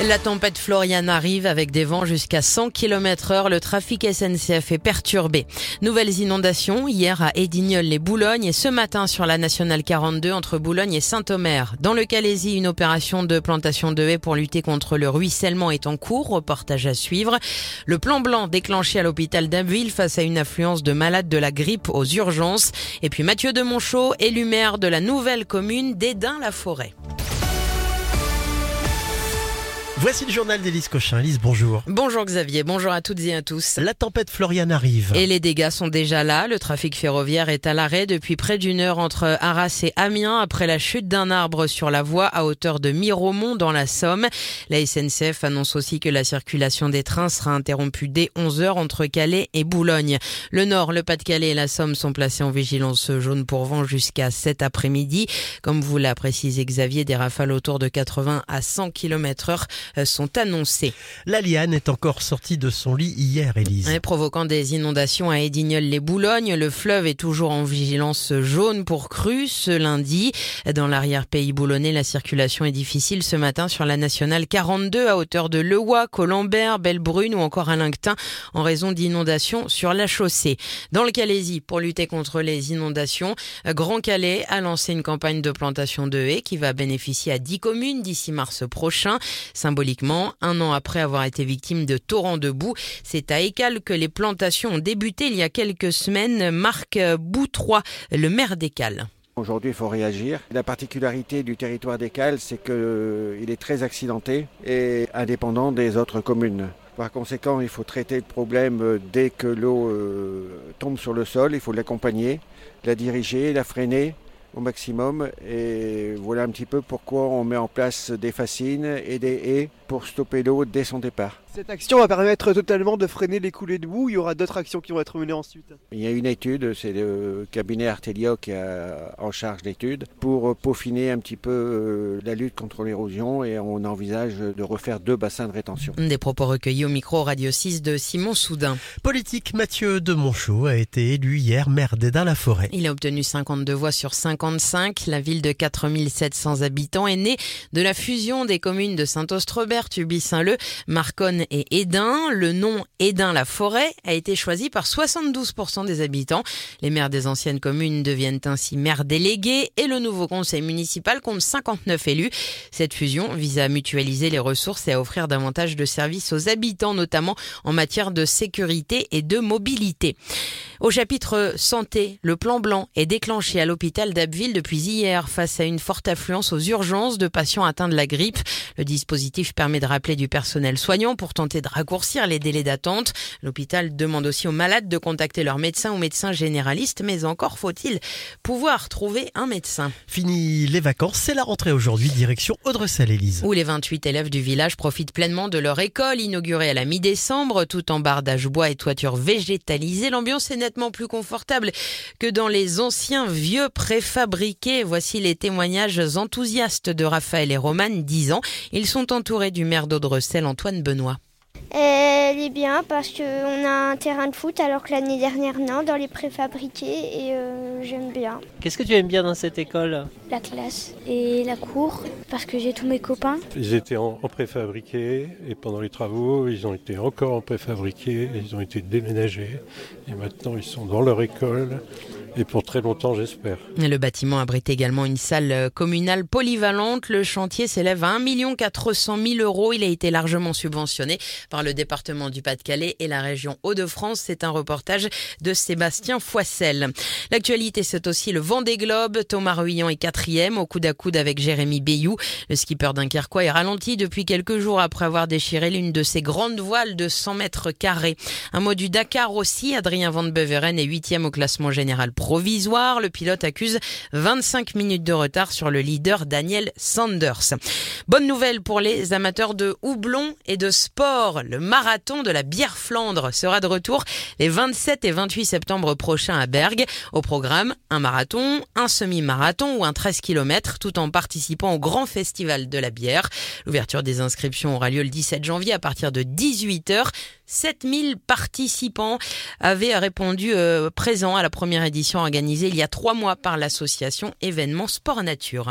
La tempête Florian arrive avec des vents jusqu'à 100 km/h. Le trafic SNCF est perturbé. Nouvelles inondations hier à Edignolles-les-Boulognes et ce matin sur la nationale 42 entre Boulogne et Saint-Omer. Dans le Calaisis, une opération de plantation de haies pour lutter contre le ruissellement est en cours. Reportage à suivre. Le plan blanc déclenché à l'hôpital d'Abbeville face à une affluence de malades de la grippe aux urgences. Et puis Mathieu de Monchaux, élu maire de la nouvelle commune d'Esdin-la-Forêt. Voici le journal d'Élise Cochin. Élise, bonjour. Bonjour Xavier, bonjour à toutes et à tous. La tempête Florian arrive. Et les dégâts sont déjà là. Le trafic ferroviaire est à l'arrêt depuis près d'une heure entre Arras et Amiens après la chute d'un arbre sur la voie à hauteur de Miromont dans la Somme. La SNCF annonce aussi que la circulation des trains sera interrompue dès 11h entre Calais et Boulogne. Le Nord, le Pas-de-Calais et la Somme sont placés en vigilance jaune pour vent jusqu'à cet après-midi. Comme vous l'a précisé Xavier, des rafales autour de 80 à 100 km/h sont annoncées. La liane est encore sortie de son lit hier, Élise. Provoquant des inondations à Edignolles-les-Boulognes, le fleuve est toujours en vigilance jaune pour crue ce lundi. Dans l'arrière-pays boulonnais, la circulation est difficile ce matin sur la nationale 42 à hauteur de Lehoix, Colembert, Bellebrune ou encore à Linctin en raison d'inondations sur la chaussée. Dans le Calaisis, pour lutter contre les inondations, Grand Calais a lancé une campagne de plantation de haies qui va bénéficier à 10 communes d'ici mars prochain. Symboliquement, un an après avoir été victime de torrents de boue, c'est à Écalles que les plantations ont débuté il y a quelques semaines. Marc Boutroy, le maire d'Écalles. Aujourd'hui, il faut réagir. La particularité du territoire d'Écalles, c'est qu'il est très accidenté et indépendant des autres communes. Par conséquent, il faut traiter le problème dès que l'eau tombe sur le sol. Il faut l'accompagner, la diriger, la freiner au maximum. Et voilà un petit peu pourquoi on met en place des fascines et des haies pour stopper l'eau dès son départ. Cette action va permettre totalement de freiner les coulées de boue. Il y aura d'autres actions qui vont être menées ensuite. Il y a une étude, c'est le cabinet Artelio qui a en charge l'étude pour peaufiner un petit peu la lutte contre l'érosion et on envisage de refaire 2 bassins de rétention. Des propos recueillis au micro Radio 6 de Simon Soudin. Politique, Mathieu de Monchaux a été élu hier maire d'Esdin-la-Forêt. Il a obtenu 52 voix sur 55. La ville de 4700 habitants est née de la fusion des communes de Saint-Austrebert, Tuby-Saint-Leu, Marconne et Esdin. Le nom Esdin-la-Forêt a été choisi par 72% des habitants. Les maires des anciennes communes deviennent ainsi maires délégués et le nouveau conseil municipal compte 59 élus. Cette fusion vise à mutualiser les ressources et à offrir davantage de services aux habitants, notamment en matière de sécurité et de mobilité. Au chapitre santé, le plan blanc est déclenché à l'hôpital d'Abbeville depuis hier face à une forte affluence aux urgences de patients atteints de la grippe. Le dispositif permet de rappeler du personnel soignant pour tenter de raccourcir les délais d'attente. L'hôpital demande aussi aux malades de contacter leur médecin ou médecin généraliste, mais encore faut-il pouvoir trouver un médecin. Fini les vacances, c'est la rentrée aujourd'hui, direction Audrecel, Élise. Où les 28 élèves du village profitent pleinement de leur école, inaugurée à la mi-décembre, tout en bardage bois et toiture végétalisée. L'ambiance est nettement plus confortable que dans les anciens vieux préfabriqués. Voici les témoignages enthousiastes de Raphaël et Romane, 10 ans. Ils sont entourés du maire d'Audrecel, Antoine Benoît. Elle est bien parce qu'on a un terrain de foot alors que l'année dernière non, dans les préfabriqués et j'aime bien. Qu'est-ce que tu aimes bien dans cette école ? La classe et la cour parce que j'ai tous mes copains. Ils étaient en préfabriqué et pendant les travaux, ils ont été encore en préfabriqué, ils ont été déménagés et maintenant ils sont dans leur école. Et pour très longtemps, j'espère. Le bâtiment abrite également une salle communale polyvalente. Le chantier s'élève à 1 400 000 €. Il a été largement subventionné par le département du Pas-de-Calais et la région Hauts-de-France. C'est un reportage de Sébastien Foissel. L'actualité, c'est aussi le Vendée Globe. Thomas Ruyant est 4e au coude à coude avec Jérémy Bayou. Le skipper dunkerquois est ralenti depuis quelques jours après avoir déchiré l'une de ses grandes voiles de 100 mètres carrés. Un mot du Dakar aussi. Adrien Van Beveren est 8e au classement général provisoire. Le pilote accuse 25 minutes de retard sur le leader Daniel Sanders. Bonne nouvelle pour les amateurs de houblon et de sport. Le marathon de la bière Flandre sera de retour les 27 et 28 septembre prochains à Bergues. Au programme, un marathon, un semi-marathon ou un 13 km tout en participant au grand festival de la bière. L'ouverture des inscriptions aura lieu le 17 janvier à partir de 18h. 7000 participants avaient répondu présents à la première édition organisée il y a 3 mois par l'association Événements Sport Nature.